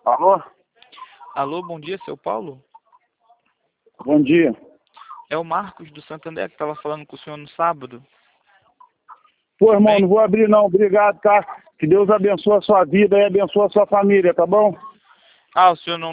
Alô? Alô, bom dia, seu Paulo? Bom dia. É o Marcos do Santander que estava falando com o senhor no sábado. Pô, irmão, Bem? não vou abrir não. Obrigado, tá? Que Deus abençoe a sua vida e abençoe a sua família, tá bom? Ah, o senhor não